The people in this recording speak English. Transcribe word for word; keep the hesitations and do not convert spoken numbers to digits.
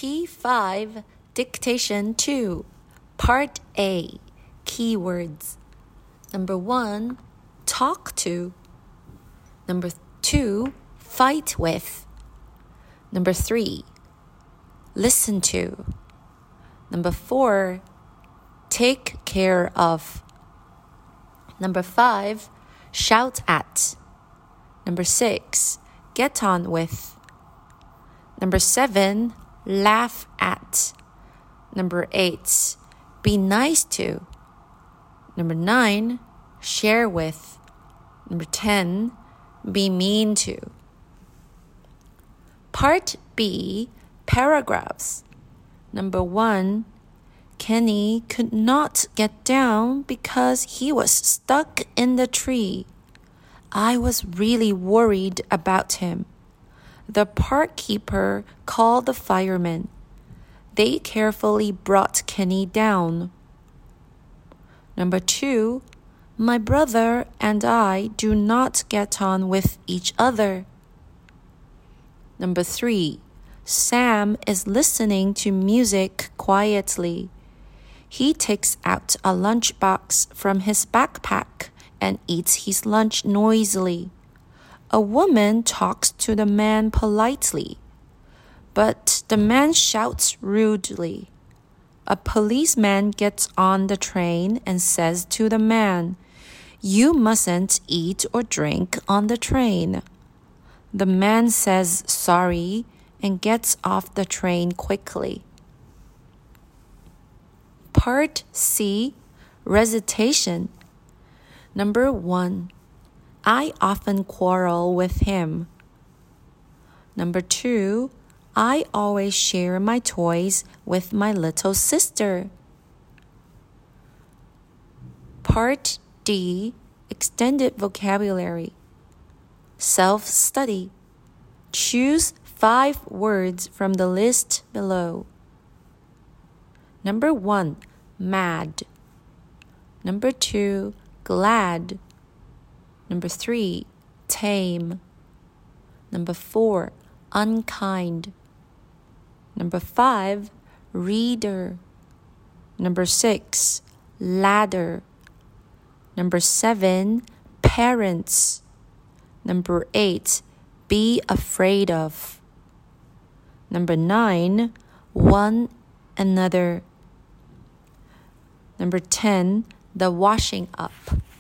P five Dictation two Part A Keywords Number one, talk to. Number two, fight with. Number three, listen to. Number four, take care of. Number five, shout at. Number six, get on with. Number seven, laugh at. Number eight, be nice to. Number nine, share with. Number ten, be mean to. Part B, paragraphs. Number one, Kenny could not get down because he was stuck in the tree. I was really worried about him. The park keeper called the firemen. They carefully brought Kenny down. Number two, my brother and I do not get on with each other. Number three, Sam is listening to music quietly. He takes out a lunchbox from his backpack and eats his lunch noisily. A woman talks to the man politely, but the man shouts rudely. A policeman gets on the train and says to the man, "You mustn't eat or drink on the train." The man says sorry and gets off the train quickly. Part C, Recitation. Number one, I often quarrel with him. Number two, I always share my toys with my little sister. Part D, Extended Vocabulary. Self-study. Choose five words from the list below. Number one, mad. Number two, glad. Number three, tame. Number four, unkind. Number five, reader. Number six, ladder. Number seven, parents. Number eight, be afraid of. Number nine, one another. Number ten, the washing up.